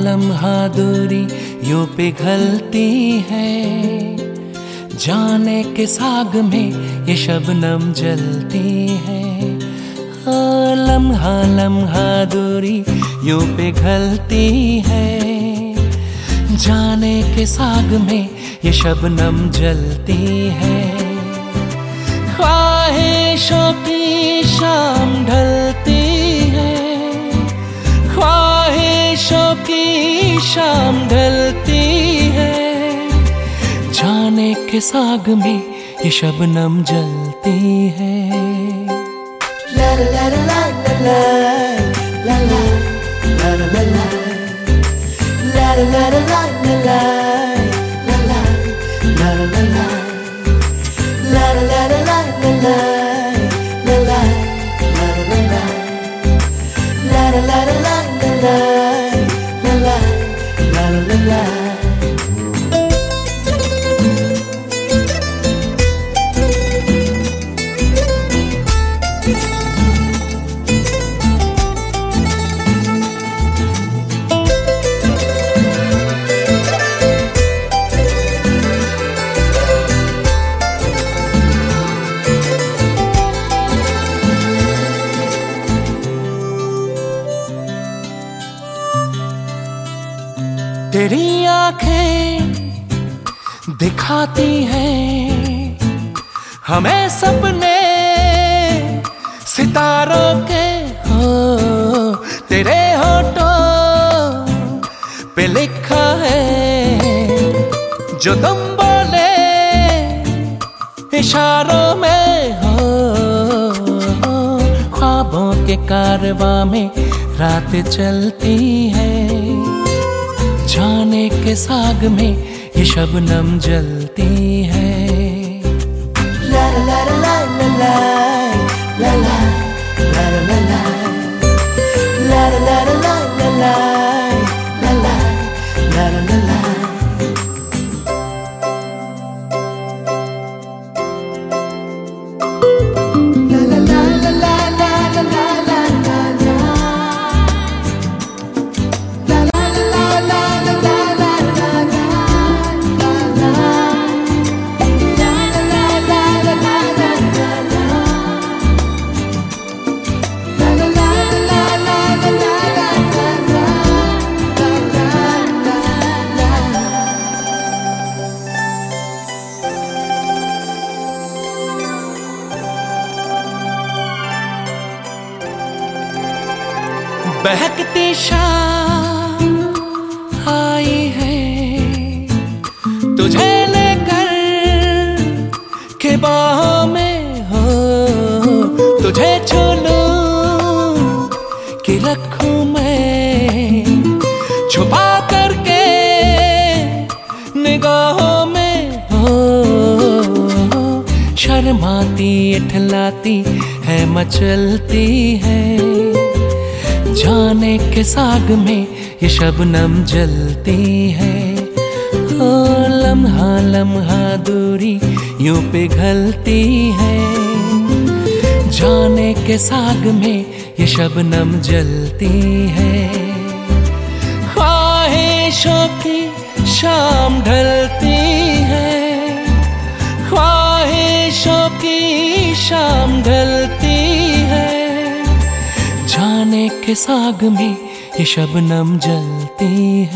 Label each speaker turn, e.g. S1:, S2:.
S1: लम्हा दूरी यूं पिघलती है, जाने के साग में ये शबनम जलती है। लम्हा लम्हा दूरी यूं पिघलती है, जाने के साग में ये शबनम जलती है। ख्वाहिशों की शाम ढलती है, ख्वाहिशों की शाम ढलती है, जाने के साग में ये शबनम जलती है। ला ला ला ला ला ला ला ला ला ला ला ला ला ला ला ला तेरी आंखें दिखाती हैं हमें सपने सितारों के, हो तेरे होठों पे लिखा है जो तुम बोले इशारों में, हो ख्वाबों के कारवां में रात चलती है, जाने के साग में ये शबनम जलती है। ला ला ला ला ला ला ला ला ला ला ला ला ला ला ला ला ला ला ला। बहकती शाम आई है तुझे लेकर के बाहों में, हो तुझे छू लूं कि रखूं मैं छुपा करके निगाहों में, हो शर्माती इठलाती है मचलती है, जाने के साग में ये शबनम जलती है। ओ लम्हा लम्हा दूरी यूं पिघलती है, जाने के साग में ये शबनम जलती है। ख्वाहिशों की शाम ढलती है, ख्वाहिशों की शाम ढलती है, जाने के साग में ये शबनम जलती